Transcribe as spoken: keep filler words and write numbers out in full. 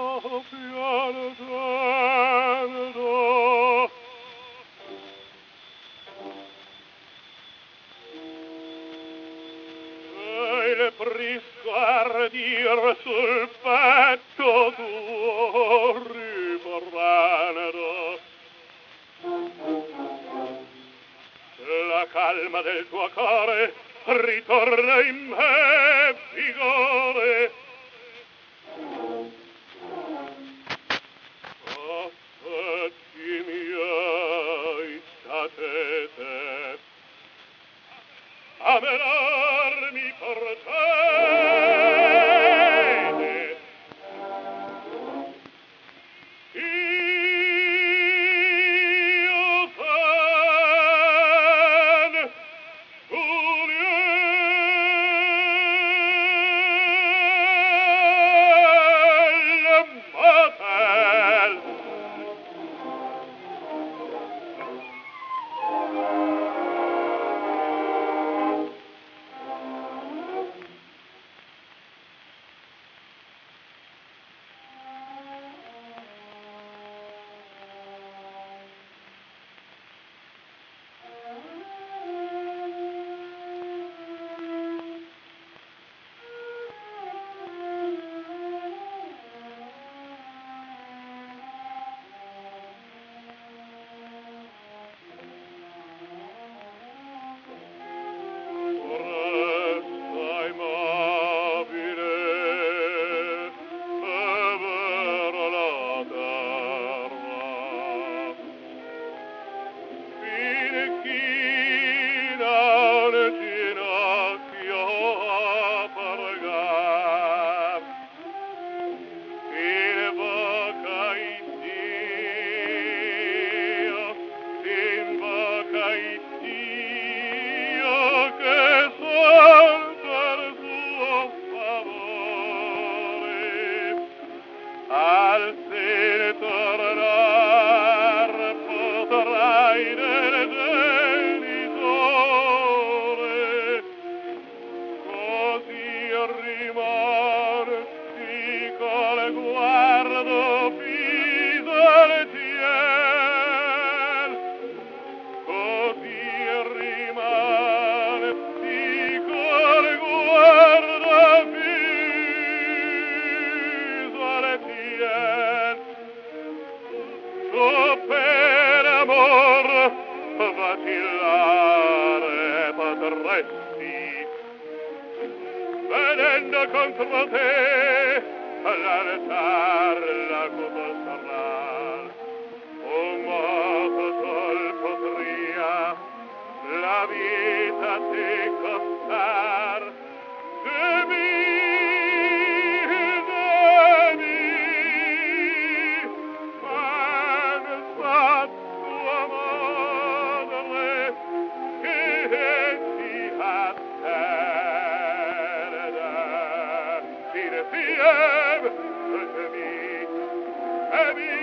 piantato. E il prisco ardir sul petto tuo riprendo. La calma del tuo cuore ritorna in me vigore. Affetti miei, state te a menarmi portate. Io fan Uriel Motel. Al sene tornar potrai del genitore, così rimarsi col guardo fiso al ciel, così rimarsi col guardo fiso al ciel. Tu per amor vacillare potresti, venendo contro te l'altar la cupolare. Un moto sol potria la vita te costar. De mi, de mi, pensa tua madre che ti attende. Dire fièvre, je vis, je vis,